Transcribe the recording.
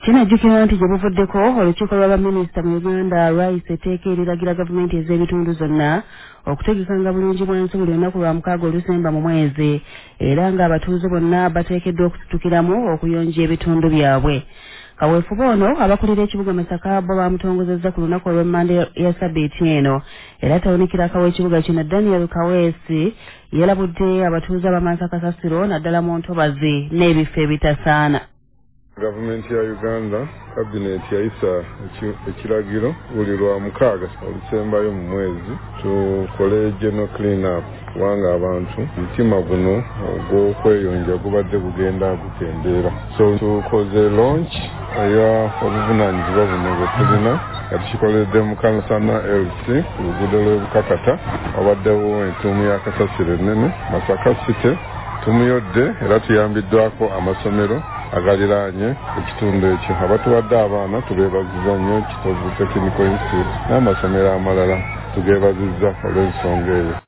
Kinajjukirwa nti gye buvuddeko olukiiko lw'abaminisita mu Uganda Rice etteeka eriragira gavumenti ez'ebitundu zonna okutegekanga bulungi bwansi buli lunaku lwa 6 Olusemba mu mwezi era ng'abatuuze bonna bateekeddwa okusitukiramu okuyonja ebitundu byabwe. Kaweefube ono abakulira ekibuga Masaka bo bamutongozezza ku lunaku olw'Emmande ya Ssabbiiti eno era tawunikirako w'ekibuga kino Daniel Kaweesi yalabudde abatuuze ab'Amansa Kasasiro naddala mu ntobazi n'ebifo ebitasaana. Gavumenti ya Uganda kabineti yaisa ekiragiro buli lwa 6 Olusembayo mu mwezi tukole general clean up kubanga abantu mutima guno ogw'okweyonja gubadde gugenda gukendeera. So tukoze launch eya obuvunanyizibwa buno bwe tulina nga tukikoledde mu Kansana LC ku luguudo lw'Ebukakata wabaddewo entuumu ya Kasasiro ennene Masaka City tumuyodde era tuyambiddwako amasomero agaliraanye ekitundu ekyo. Abatuwadde abaana tubeebazizza nnyo Kitovu Technical Institute n'amasomero amalala tugeebazizza olw'ensonga eyo.